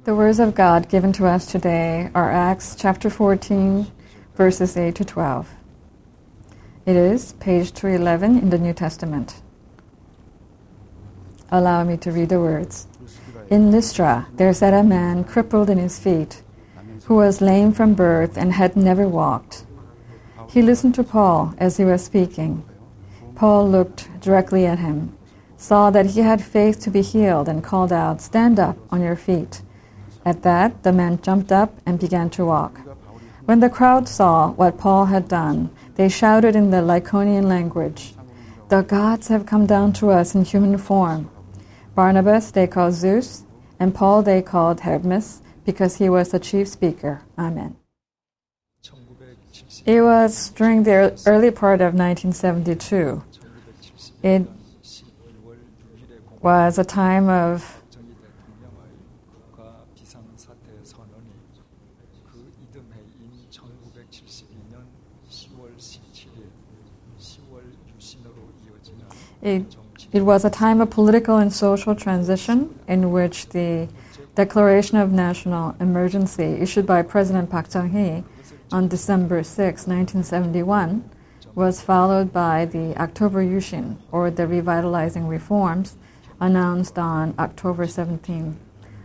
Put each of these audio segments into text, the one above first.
The words of God given to us today are Acts chapter 14, verses 8 to 12. It is page 211 in the New Testament. Allow me to read the words. In Lystra there sat a man crippled in his feet, who was lame from birth and had never walked. He listened to Paul as he was speaking. Paul looked directly at him, saw that he had faith to be healed, and called out, "Stand up on your feet." At that, the man jumped up and began to walk. When the crowd saw what Paul had done, they shouted in the Lycaonian language, "The gods have come down to us in human form." Barnabas they called Zeus, and Paul they called Hermes, because he was the chief speaker. Amen. It was during the early part of 1972. It was a time of It was a time of political and social transition in which the Declaration of National Emergency issued by President Park Chung-hee on December 6, 1971, was followed by the October Yushin, or the revitalizing reforms, announced on October 17,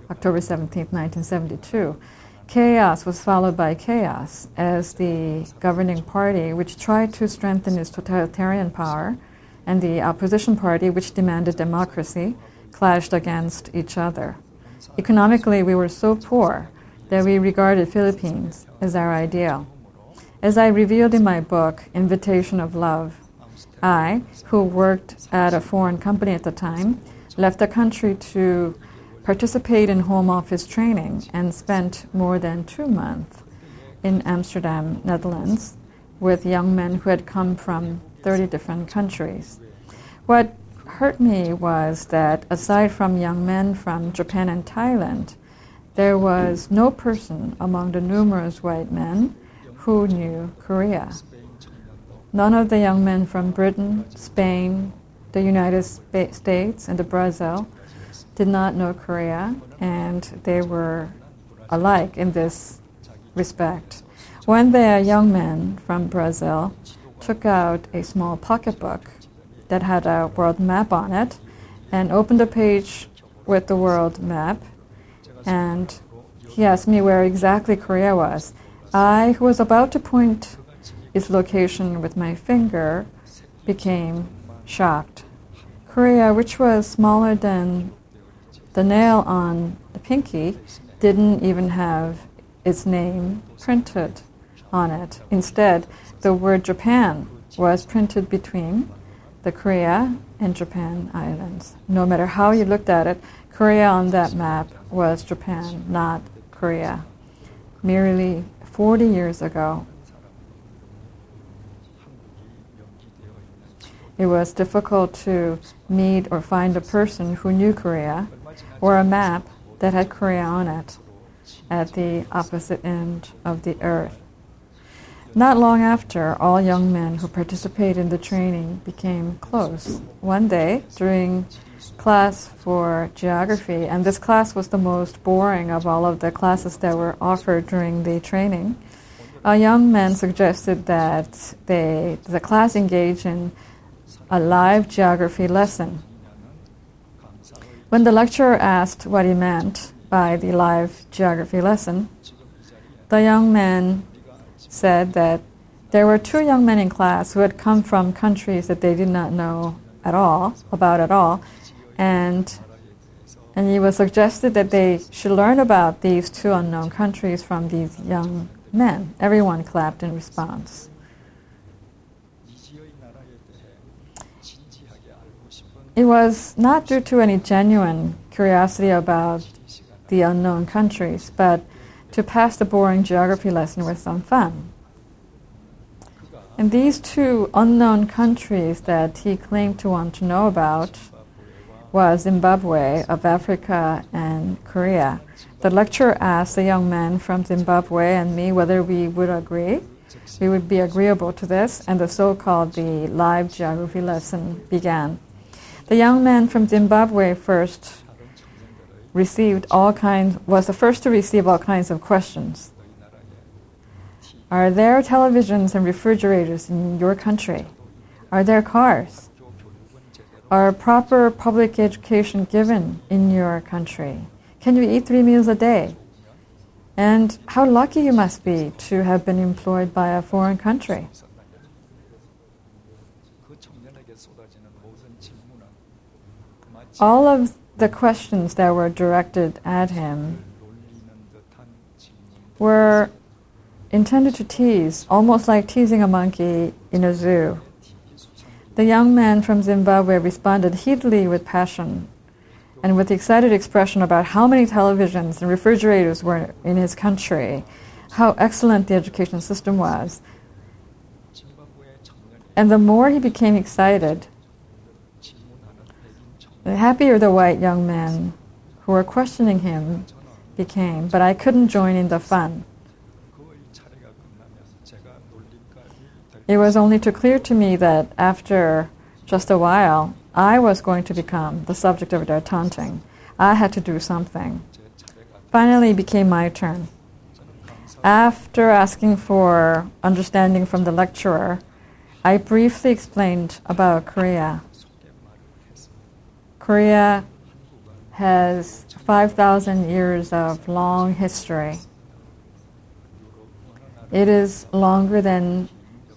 1972. Chaos was followed by chaos as the governing party, which tried to strengthen its totalitarian power, and the opposition party, which demanded democracy, clashed against each other. Economically, we were so poor that we regarded Philippines as our ideal. As I revealed in my book, Invitation of Love, I, who worked at a foreign company at the time, left the country to participate in home office training and spent more than 2 months in Amsterdam, Netherlands, with young men who had come from 30 different countries. What hurt me was that aside from young men from Japan and Thailand, there was no person among the numerous white men who knew Korea. None of the young men from Britain, Spain, the United States, and Brazil did not know Korea, and they were alike in this respect. One day, a young man from Brazil took out a small pocketbook that had a world map on it and opened a page with the world map, and he asked me where exactly Korea was. I, who was about to point its location with my finger, became shocked. Korea, which was smaller than the nail on the pinky, didn't even have its name printed on it. Instead, the word Japan was printed between the Korea and Japan islands. No matter how you looked at it, Korea on that map was Japan, not Korea. Merely 40 years ago, it was difficult to meet or find a person who knew Korea or a map that had Korea on it at the opposite end of the earth. Not long after, all young men who participated in the training became close. One day, during class for geography, and this class was the most boring of all of the classes that were offered during the training, a young man suggested that the class engage in a live geography lesson. When the lecturer asked what he meant by the live geography lesson, the young man said that there were 2 young men in class who had come from countries that they did not know about at all, and it was suggested that they should learn about these 2 unknown countries from these young men. Everyone clapped in response. It was not due to any genuine curiosity about the unknown countries, but to pass the boring geography lesson with some fun. And these 2 unknown countries that he claimed to want to know about was Zimbabwe of Africa and Korea. The lecturer asked the young man from Zimbabwe and me whether we would agree. We would be agreeable to this, and the so-called the live geography lesson began. The young man from Zimbabwe first was the first to receive all kinds of questions. Are there televisions and refrigerators in your country? Are there cars? Are proper public education given in your country? Can you eat 3 meals a day? And how lucky you must be to have been employed by a foreign country. All of the questions that were directed at him were intended to tease, almost like teasing a monkey in a zoo. The young man from Zimbabwe responded heatedly with passion and with excited expression about how many televisions and refrigerators were in his country, how excellent the education system was. And the more he became excited, the happier the white young men who were questioning him became, but I couldn't join in the fun. It was only too clear to me that after just a while, I was going to become the subject of their taunting. I had to do something. Finally, it became my turn. After asking for understanding from the lecturer, I briefly explained about Korea. Korea has 5,000 years of long history. It is longer than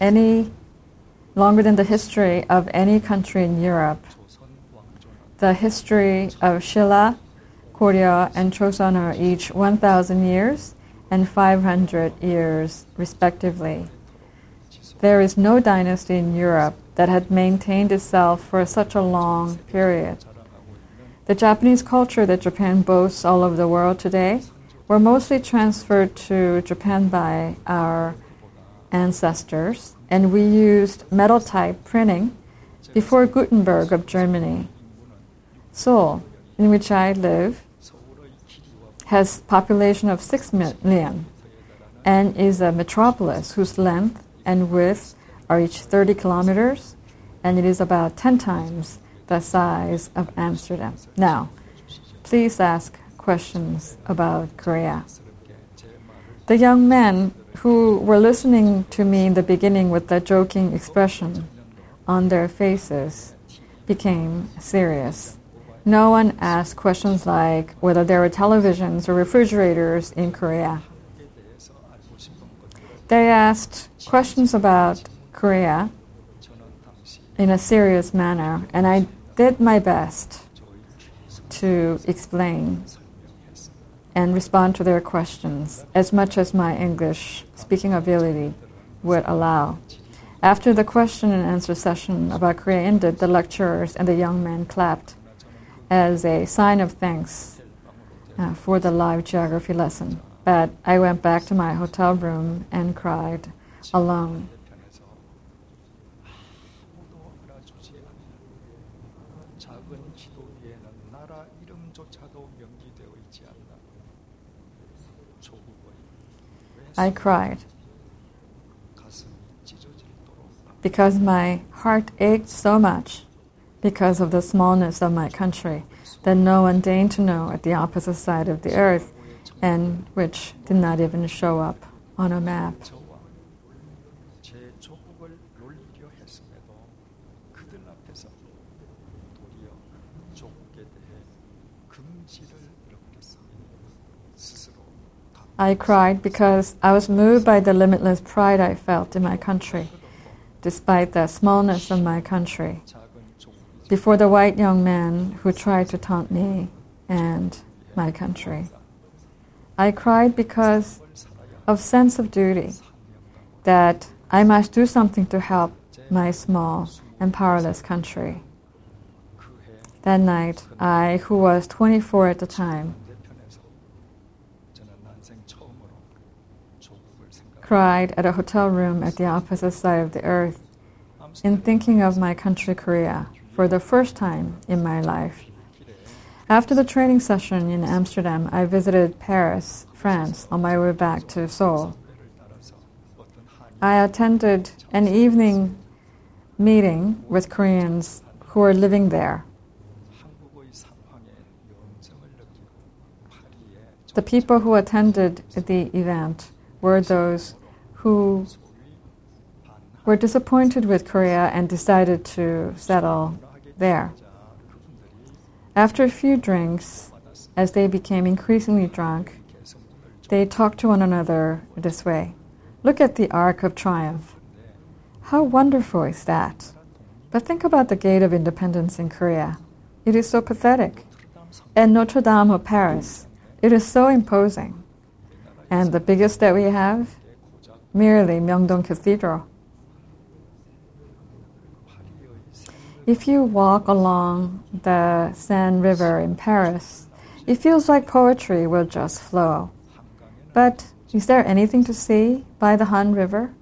the history of any country in Europe. The history of Shilla, Goryeo, and Joseon are each 1,000 years and 500 years, respectively. There is no dynasty in Europe that had maintained itself for such a long period. The Japanese culture that Japan boasts all over the world today were mostly transferred to Japan by our ancestors, and we used metal type printing before Gutenberg of Germany. Seoul, in which I live, has a population of 6 million and is a metropolis whose length and width are each 30 kilometers, and it is about 10 times the size of Amsterdam. Now, please ask questions about Korea. The young men who were listening to me in the beginning with that joking expression on their faces became serious. No one asked questions like whether there were televisions or refrigerators in Korea. They asked questions about Korea in a serious manner, and I did my best to explain and respond to their questions as much as my English speaking ability would allow. After the question and answer session about Korea ended, the lecturers and the young men clapped as a sign of thanks for the live geography lesson. But I went back to my hotel room and cried alone. I cried because my heart ached so much because of the smallness of my country that no one deigned to know at the opposite side of the earth, and which did not even show up on a map. I cried because I was moved by the limitless pride I felt in my country, despite the smallness of my country, before the white young man who tried to taunt me and my country. I cried because of sense of duty, that I must do something to help my small and powerless country. That night, I, who was 24 at the time, cried at a hotel room at the opposite side of the earth in thinking of my country, Korea, for the first time in my life. After the training session in Amsterdam, I visited Paris, France, on my way back to Seoul. I attended an evening meeting with Koreans who were living there. The people who attended the event were those who were disappointed with Korea and decided to settle there. After a few drinks, as they became increasingly drunk, they talked to one another this way. Look at the Arc of Triumph. How wonderful is that? But think about the Gate of Independence in Korea. It is so pathetic. And Notre Dame of Paris. It is so imposing. And the biggest that we have? Merely Myeongdong Cathedral. If you walk along the Seine River in Paris, it feels like poetry will just flow. But is there anything to see by the Han River?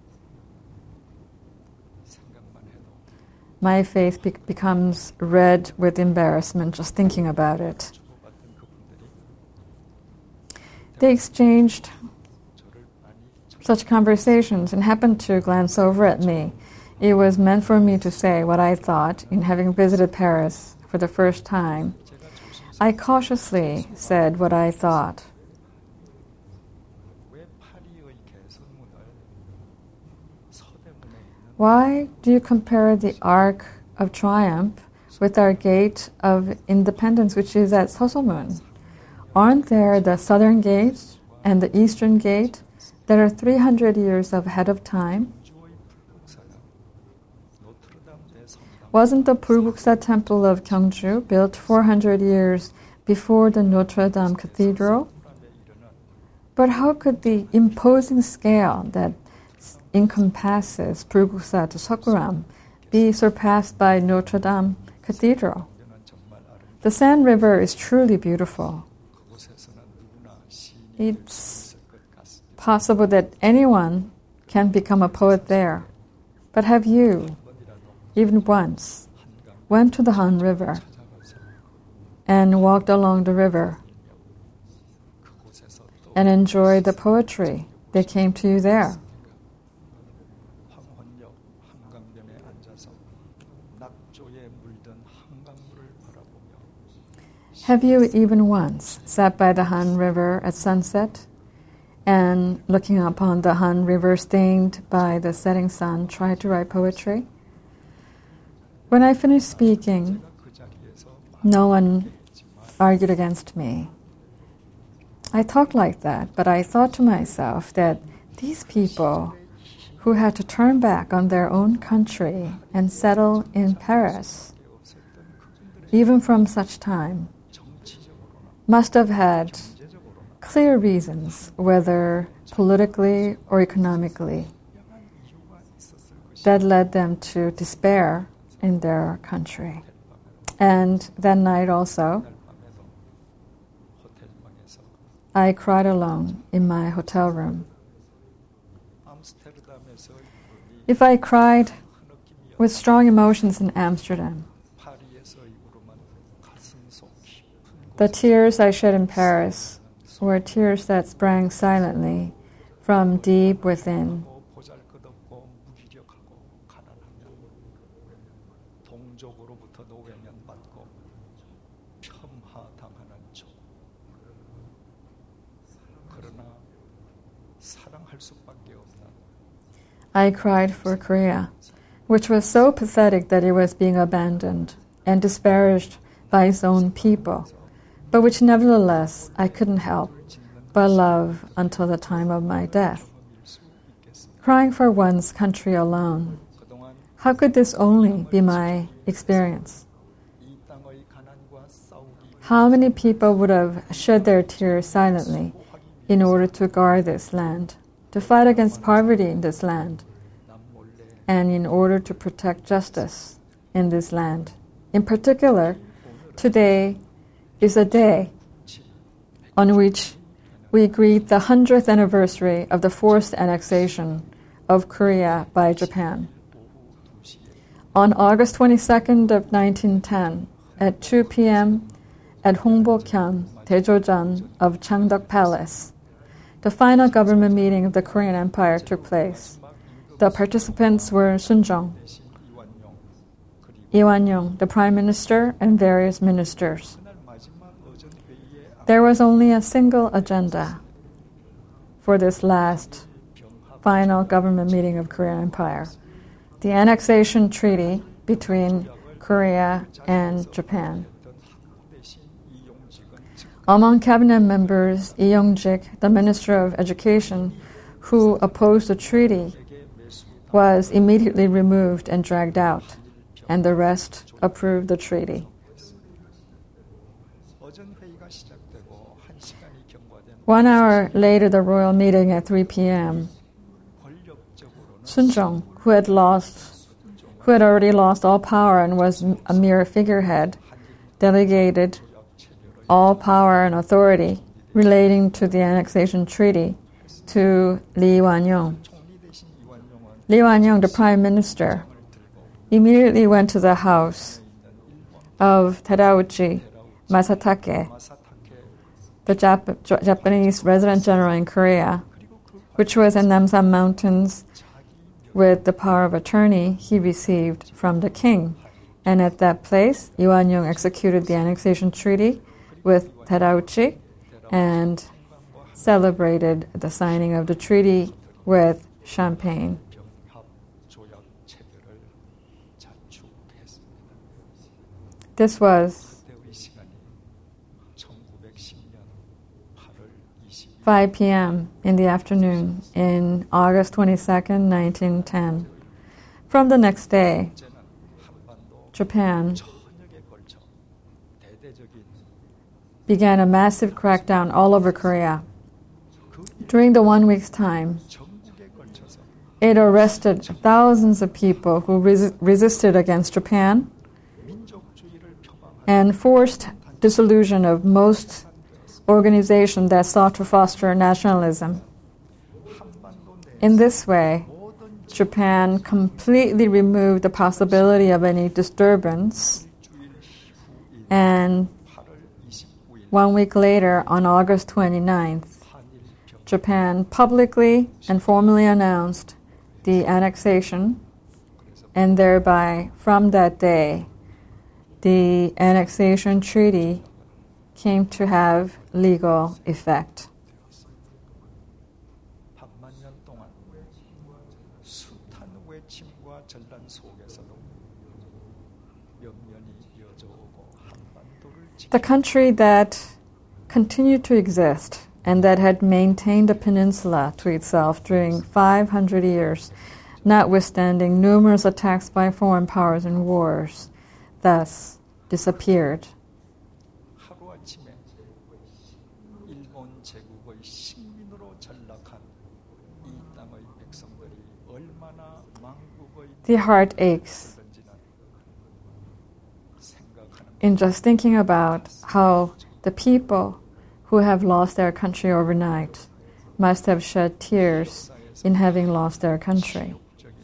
My face becomes red with embarrassment just thinking about it. They exchanged such conversations and happened to glance over at me. It was meant for me to say what I thought in having visited Paris for the first time. I cautiously said what I thought. Why do you compare the Arc of Triumph with our Gate of Independence, which is at Seosomun? Aren't there the Southern Gate and the Eastern Gate that are 300 years ahead of time? Wasn't the Bulguksa Temple of Gyeongju built 400 years before the Notre Dame Cathedral? But how could the imposing scale that encompasses Bulguksa to Seokguram be surpassed by Notre Dame Cathedral? The Seine River is truly beautiful. It's possible that anyone can become a poet there. But have you, even once, went to the Han River and walked along the river and enjoyed the poetry that came to you there? Have you even once sat by the Han River at sunset and looking upon the Han River stained by the setting sun tried to write poetry? When I finished speaking, no one argued against me. I talked like that, but I thought to myself that these people who had to turn back on their own country and settle in Paris, even from such time, must have had clear reasons, whether politically or economically, that led them to despair in their country. And that night also, I cried alone in my hotel room. If I cried with strong emotions in Amsterdam, the tears I shed in Paris were tears that sprang silently from deep within. I cried for Korea, which was so pathetic that it was being abandoned and disparaged by its own people, but which nevertheless I couldn't help but love until the time of my death. Crying for one's country alone, how could this only be my experience? How many people would have shed their tears silently in order to guard this land, to fight against poverty in this land, and in order to protect justice in this land? In particular, today is a day on which we greet the 100th anniversary of the forced annexation of Korea by Japan. On August 22nd of 1910, at 2 p.m. at Hongbokhyun, Daejojeon of Changdeok Palace, the final government meeting of the Korean Empire took place. The participants were Sunjong, Lee Wan-yong, the Prime Minister, and various ministers. There was only a single agenda for this last final government meeting of Korean Empire, the annexation treaty between Korea and Japan. Among cabinet members, Lee Young-jik, the Minister of Education, who opposed the treaty, was immediately removed and dragged out, and the rest approved the treaty. 1 hour later, the royal meeting at 3 p.m., Sun Jong, who had already lost all power and was a mere figurehead, delegated all power and authority relating to the annexation treaty to Lee Wan-yong. Lee Wan-yong, the prime minister, immediately went to the house of Terauchi Masatake, the Japanese resident general in Korea, which was in Namsan Mountains with the power of attorney he received from the king. And at that place, Lee Wan-yong executed the annexation treaty with Terauchi and celebrated the signing of the treaty with champagne. This was 5 p.m. in the afternoon in August 22nd, 1910. From the next day, Japan began a massive crackdown all over Korea. During the 1 week's time, it arrested thousands of people who resisted against Japan and forced dissolution of most organizations that sought to foster nationalism. In this way, Japan completely removed the possibility of any disturbance, and 1 week later, on August 29th, Japan publicly and formally announced the annexation, and thereby, from that day, the annexation treaty came to have legal effect. The country that continued to exist and that had maintained the peninsula to itself during 500 years, notwithstanding numerous attacks by foreign powers and wars, thus disappeared. The heart aches in just thinking about how the people who have lost their country overnight must have shed tears in having lost their country.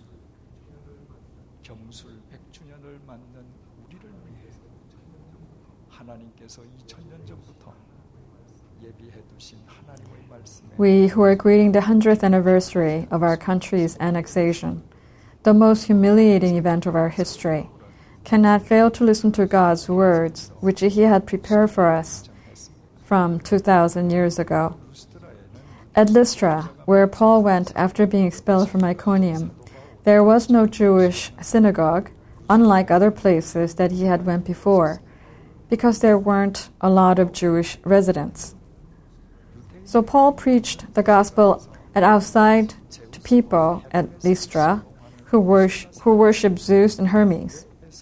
We who are greeting the 100th anniversary of our country's annexation, the most humiliating event of our history, cannot fail to listen to God's words, which He had prepared for us from 2,000 years ago. At Lystra, where Paul went after being expelled from Iconium, there was no Jewish synagogue, unlike other places that he had went before, because there weren't a lot of Jewish residents. So Paul preached the gospel outside to people at Lystra who worship Zeus and Hermes.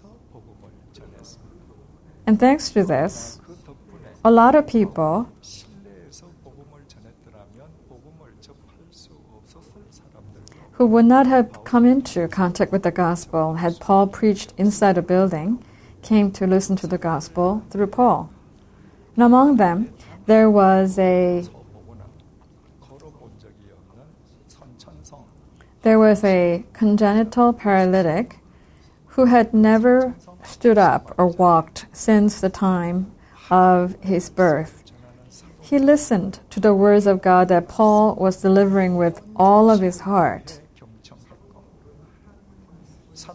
And thanks to this, a lot of people who would not have come into contact with the gospel had Paul preached inside a building came to listen to the gospel through Paul. And among them, there was a congenital paralytic who had never stood up or walked since the time of his birth. He listened to the words of God that Paul was delivering with all of his heart.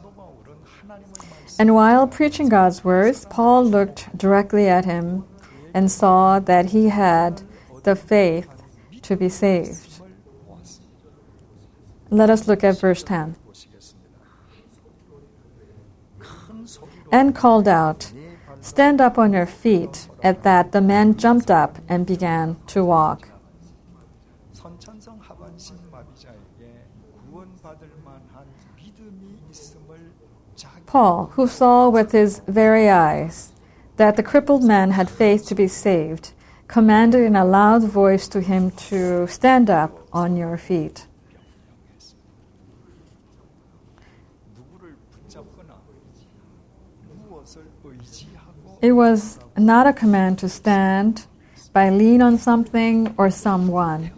And while preaching God's words, Paul looked directly at him and saw that he had the faith to be saved. Let us look at verse 10. And called out, "Stand up on your feet." At that, the man jumped up and began to walk. Paul, who saw with his very eyes that the crippled man had faith to be saved, commanded in a loud voice to him to stand up on your feet. It was not a command to stand by lean on something or someone.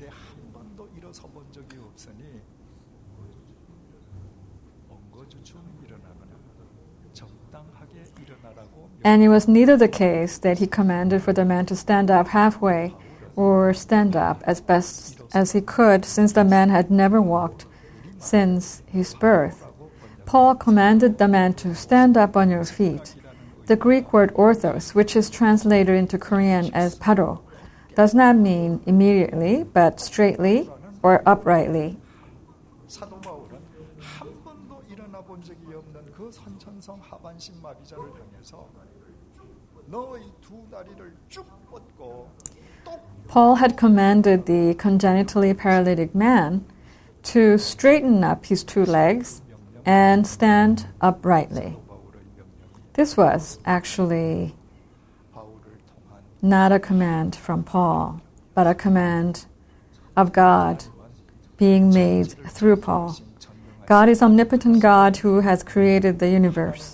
And it was neither the case that he commanded for the man to stand up halfway or stand up as best as he could, since the man had never walked since his birth. Paul commanded the man to stand up on your feet. The Greek word orthos, which is translated into Korean as paro, does not mean immediately, but straightly or uprightly. 사도 바울은 한 번도 일어나 본 적이 없는 그 선천성 하반신 마비자를 향해서 너의 두 다리를 쭉 뻗고 Paul had commanded the congenitally paralytic man to straighten up his two legs and stand uprightly. This was actually not a command from Paul, but a command of God being made through Paul. God is omnipotent God who has created the universe.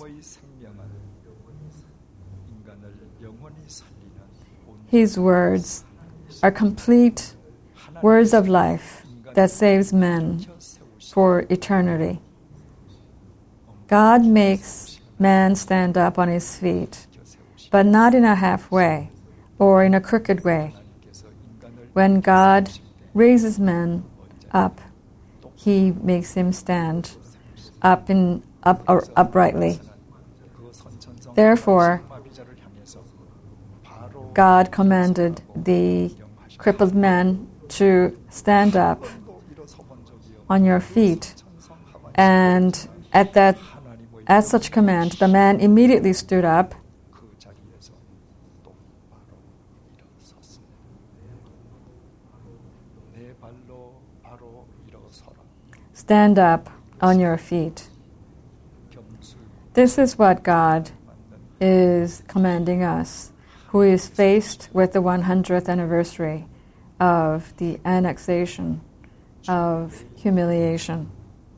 His words are complete words of life that saves men for eternity. God makes man stand up on his feet, but not in a halfway or in a crooked way. When God raises man up, he makes him stand uprightly. Therefore, God commanded the crippled man to stand up on your feet, and at such command, the man immediately stood up. Stand up on your feet. This is what God is commanding us, who is faced with the 100th anniversary of the annexation of humiliation.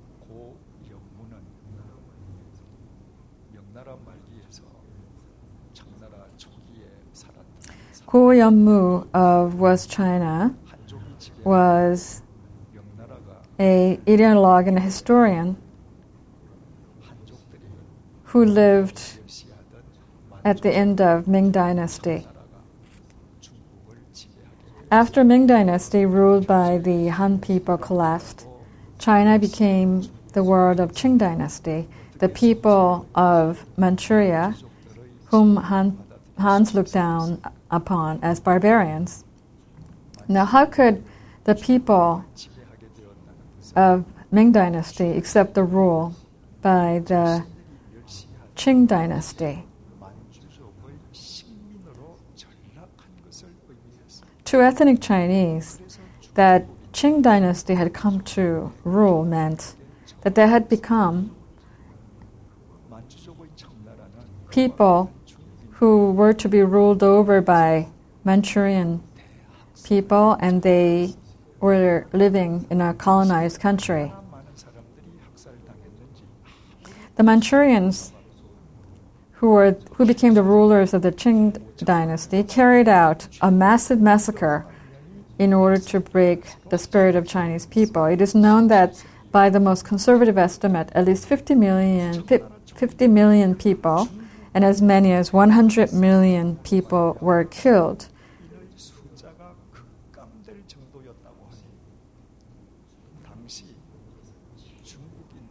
Go Yeonmu of West China was an ideologue and a historian who lived at the end of Ming Dynasty. After Ming Dynasty, ruled by the Han people, collapsed, China became the world of Qing Dynasty, the people of Manchuria, whom Hans looked down upon as barbarians. Now, how could the people of Ming Dynasty accept the rule by the Qing Dynasty? To ethnic Chinese, that Qing Dynasty had come to rule meant that they had become people who were to be ruled over by Manchurian people, and they were living in a colonized country. The Manchurians, who became the rulers of the Qing Dynasty, carried out a massive massacre in order to break the spirit of Chinese people. It is known that by the most conservative estimate, at least 50 million people and as many as 100 million people were killed.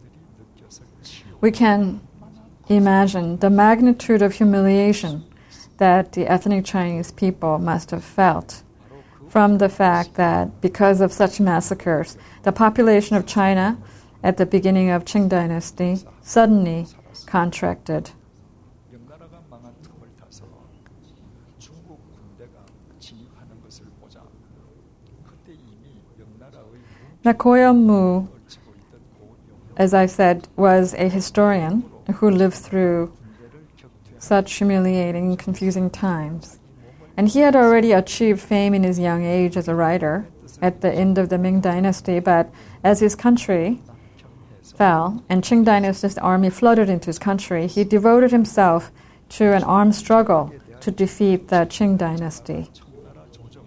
We can imagine the magnitude of humiliation that the ethnic Chinese people must have felt from the fact that because of such massacres, the population of China at the beginning of Qing Dynasty suddenly contracted. 명나라가 망한 틈을 타서 중국 군대가 진입하는 것을 보자. 그때 이미 명나라의 Now, Koyonmu, 걸치고 있던 고령 as I said, was a historian who lived through 군대를 격퇴한 such humiliating and confusing times. And he had already achieved fame in his young age as a writer at the end of the Ming Dynasty, but as his country fell and Qing Dynasty's army flooded into his country, he devoted himself to an armed struggle to defeat the Qing Dynasty. 청나라 조정은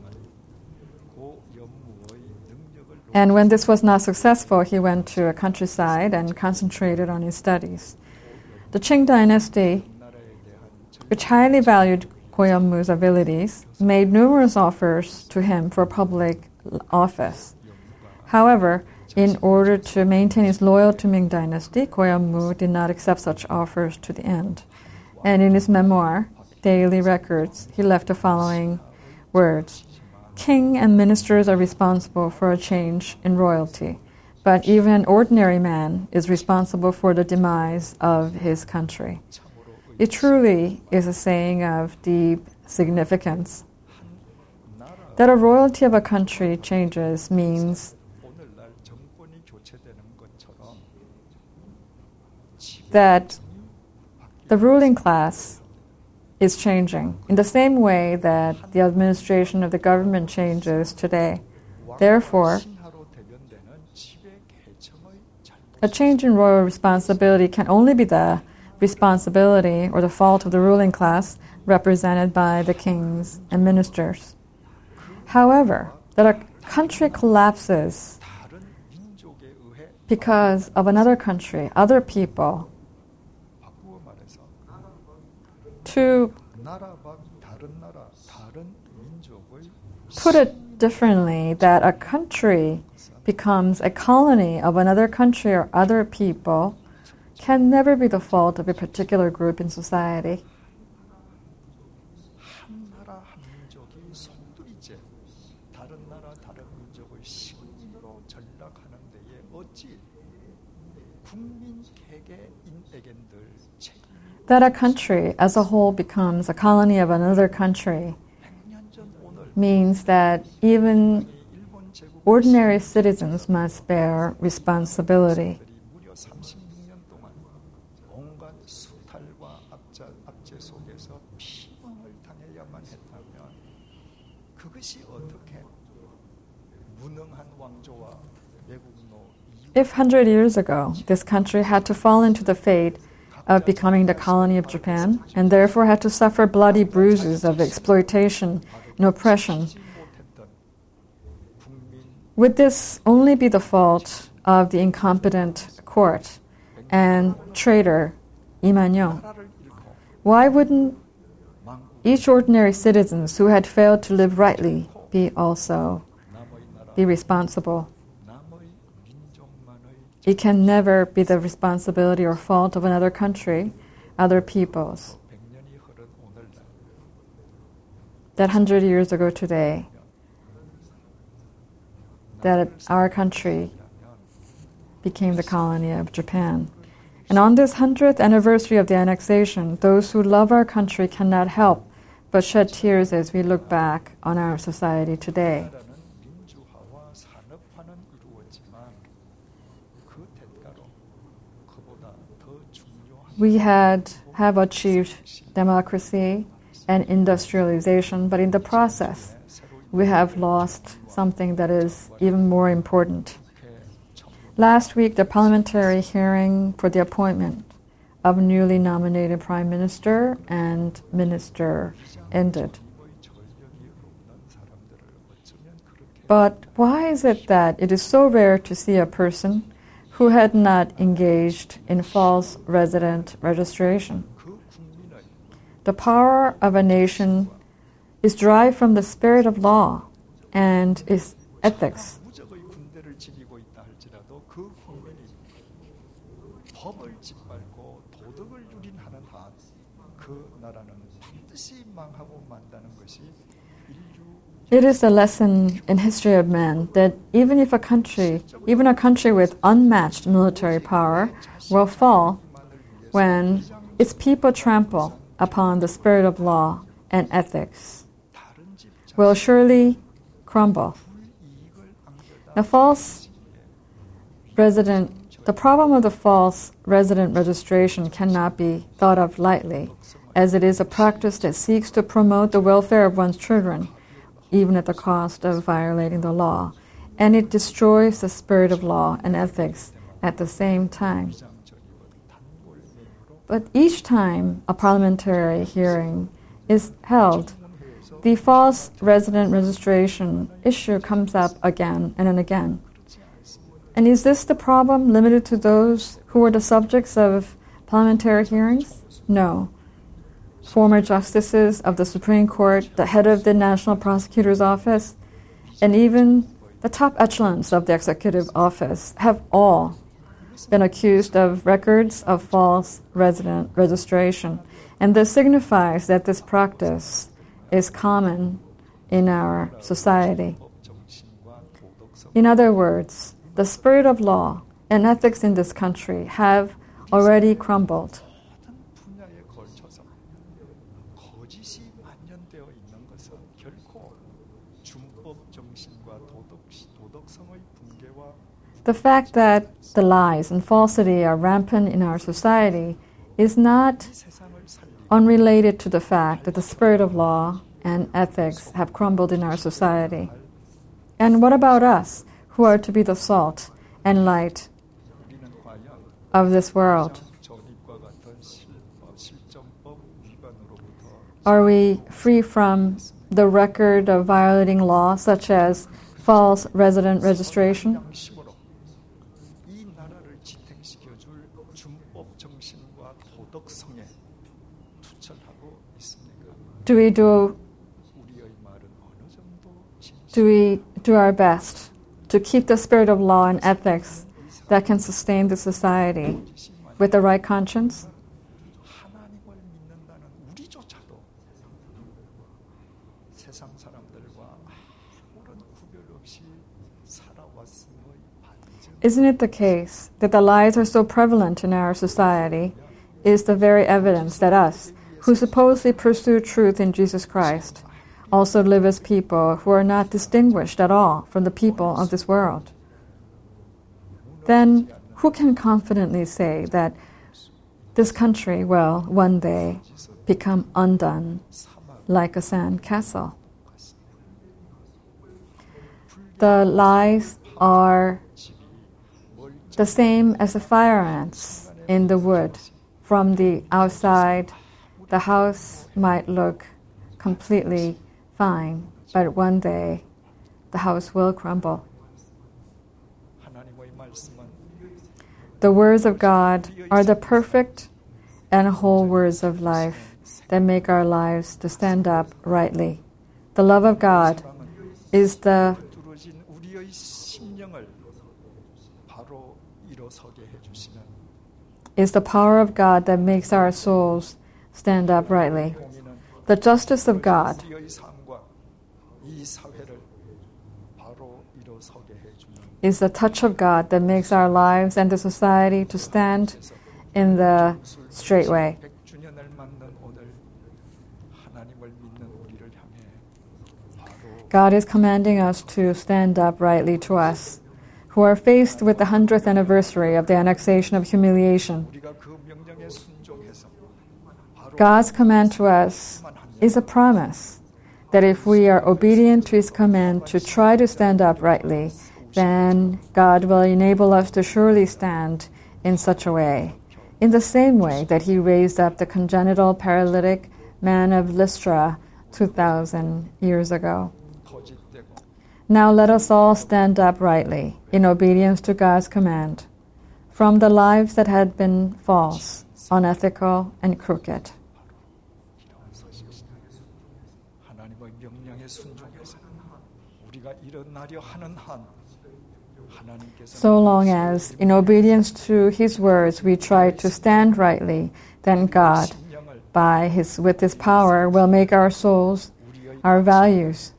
고연무의 능력을 And when this was not successful, he went to a countryside and concentrated on his studies. The Qing Dynasty, 나라에 대한 which highly valued Koyonmu's abilities, made numerous offers to him for public office. However, in order to maintain his loyalty to Ming Dynasty, Koyonmu did not accept such offers to the end. And in his memoir, Daily Records, he left the following words: "King and ministers are responsible for a change in royalty, but even an ordinary man is responsible for the demise of his country." It truly is a saying of deep significance. That a royalty of a country changes means 오늘날 정권이 교체되는 것처럼 that the ruling class is changing in the same way that the administration of the government changes today. Therefore, 신하로 대변되는 지배 계층의 잘못 a change in royal responsibility can only be the responsibility or the fault of the ruling class represented by the kings and ministers. However, that a country collapses 다른 민족에 의해 because of another country, other people, 바꾸어 말해서 to 나라 밖 다른 나라 다른 민족의 put it differently, that a country becomes a colony of another country or other people can never be the fault of a particular group in society. 한 나라 한 민족이 송두리째 다른 나라 다른 민족의 식민으로 전락하는 데에 어찌 국민 개개인에겐들 책임이 That a country as a whole becomes a colony of another country 100년 전 오늘 means that even 일본 제국 ordinary citizens must bear responsibility. 들이 무려 36년 동안 온갖 수탈과 압제 속에서 피망을 당해야만 했다면 그것이 어떻게 무능한 왕조와 외국노 If 100 years ago this country had to fall into the fate of becoming the colony of Japan and therefore had to suffer bloody bruises of exploitation and oppression, 못했던 국민 would this only be the fault of the incompetent court and traitor Lee Man-yong? 나라를 잃고 Why wouldn't 망국 each ordinary citizen who had failed to live rightly be also 남의 나라 be responsible? 남의 민족만의 It can never be the responsibility or fault of another country, other peoples. 100년이 흐른 오늘날 That 100 years ago today, that our country became the colony of Japan. And on this 100th anniversary of the annexation, those who love our country cannot help but shed tears as we look back on our society today. 나라는 민주화와 산업화는 이루어지만 그 대가로 그보다 더 중요한 We have achieved democracy and industrialization, but in the process, we have lost something that is even more important. Last week, the parliamentary hearing for the appointment of newly nominated Prime Minister and Minister ended. But why is it that it is so rare to see a person who had not engaged in false resident registration? 그 국민의 The power of a nation is derived from the spirit of law and its ethics. 무적의 군대를 지니고 있다 할지라도 그 국민이 법을 짓밟고 도덕을 유린하는 한 그 나라는 반드시 반드시 망하고 만다는 것이 인류 It is a lesson in history of men that even a country with unmatched military power will fall when its people trample upon the spirit of law and ethics, 다른 집 will surely crumble. The problem of the false resident registration cannot be thought of lightly, as it is a practice that seeks to promote the welfare of one's children, even at the cost of violating the law, and it destroys the spirit of law and ethics at the same time. But each time a parliamentary hearing is held, the false resident registration issue comes up again and again. And is this the problem limited to those who were the subjects of parliamentary hearings? No. Former justices of the Supreme Court, the head of the National Prosecutor's Office, and even the top echelons of the Executive Office have all been accused of records of false resident registration. And this signifies that this practice is common in our society. In other words, the spirit of law and ethics in this country have already crumbled. 모든 분야에 걸쳐서 거짓이 만연되어 있는 것은 결코 준법 정신과 도덕성의 붕괴와 The fact that the lies and falsity are rampant in our society is not 세상을 살리고 unrelated to the fact that the spirit of law and ethics have crumbled in our society. And what about us, who are to be the salt and light 우리는 과연 of this world? 전입과 같은 실정법 위반으로부터 Are we free from the record of violating law, such as false resident registration? 양심으로 이 나라를 지탱시켜줄 준법 정신과 도덕성에 투철하고 있습니까? Do we do 우리의 말은 어느 정도 do we do our best to keep the spirit of law and ethics that can sustain the society with the right conscience? 하나님을 믿는다는 우리조차도 세상 사람들과 아무런 구별 없이 살아왔음의 반증. Isn't it the case that the lies are so prevalent in our society is the very evidence that us, who supposedly pursue truth in Jesus Christ, also live as people who are not distinguished at all from the people of this world? Then who can confidently say that this country will one day become undone like a sand castle? The lies are the same as the fire ants in the wood. From the outside, the house might look completely fine, but one day the house will crumble. 하나님의 말씀은 The words of God are the perfect and whole words of life that make our lives to stand up rightly. The love of God is the 두러진 우리의 심령을 바로 일어서게 해주시는 power of God that makes our souls stand up rightly. 공의는 The justice of God 우리의 삶과 이 사회를 바로 일어서게 해주는 is the touch of God that makes our lives and the society to stand in the straight way. 100주년을 맞는 오늘 하나님을 믿는 우리를 향해 바로 God is commanding us to stand up rightly to us, who are faced with the 100th anniversary of the annexation of humiliation. 우리가 그 명령에 순종해서 바로 God's command to us is a promise that if we are obedient to His command to try to stand up rightly, then God will enable us to surely stand in such a way, in the same way that He raised up the congenital paralytic man of Lystra 2,000 years ago. 거짓되고 Now let us all stand up rightly in obedience to God's command from the lives that had been false, unethical, and crooked. 하나님의 명령에 순종해서 우리가 일어나려 하는 한 하나님께서 So long as, in obedience to His words, we try to stand rightly, then God with His power, will make our souls, our values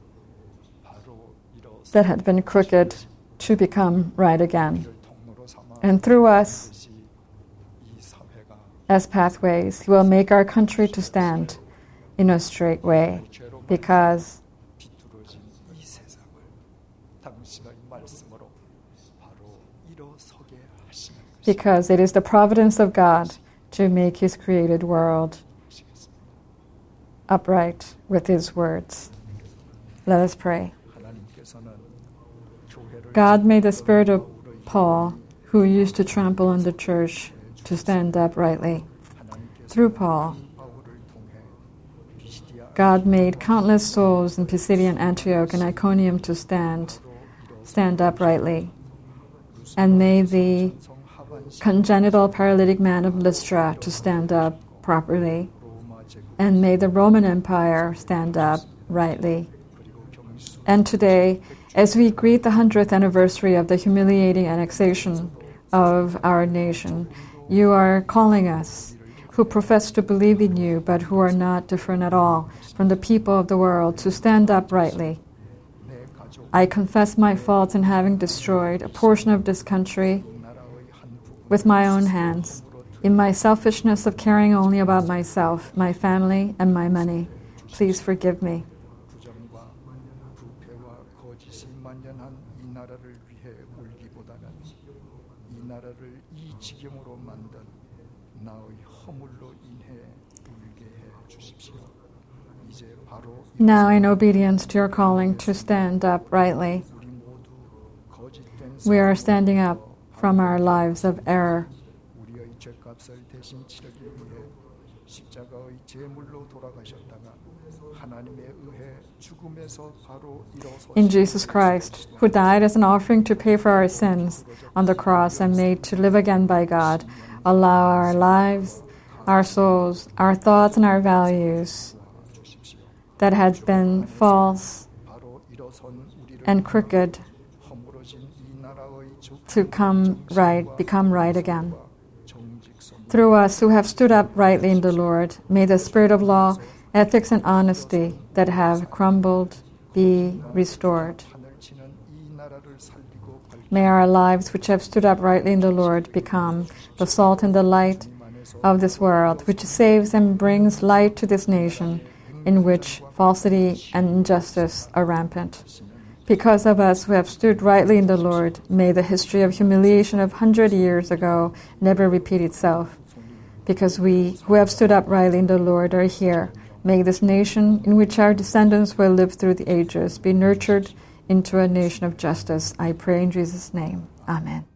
that had been crooked to become right again. And through us, as pathways, He will make our country to stand in a straight way, because it is the providence of God to make His created world upright with His words. Let us pray. God, may the spirit of Paul, who used to trample on the church, to stand uprightly. Through Paul, God made countless souls in Pisidian Antioch and Iconium to stand uprightly. And may the congenital paralytic man of Lystra to stand up properly. And may the Roman Empire stand up rightly. And today, as we greet the 100th anniversary of the humiliating annexation of our nation, you are calling us, who profess to believe in you, but who are not different at all from the people of the world, to stand up rightly. I confess my faults in having destroyed a portion of this country with my own hands, in my selfishness of caring only about myself, my family, and my money. Please forgive me. Now, in obedience to your calling to stand up rightly, we are standing up from our lives of error. In Jesus Christ, who died as an offering to pay for our sins on the cross and made to live again by God, allow our lives, our souls, our thoughts, and our values that had been false and crooked to become right again. Through us who have stood up rightly in the Lord, may the spirit of law, ethics, and honesty that have crumbled be restored. May our lives which have stood up rightly in the Lord become the salt and the light of this world, which saves and brings light to this nation in which falsity and injustice are rampant. Because of us who have stood rightly in the Lord, may the history of humiliation of 100 years ago never repeat itself. Because we who have stood up rightly in the Lord are here, may this nation in which our descendants will live through the ages be nurtured into a nation of justice. I pray in Jesus' name. Amen.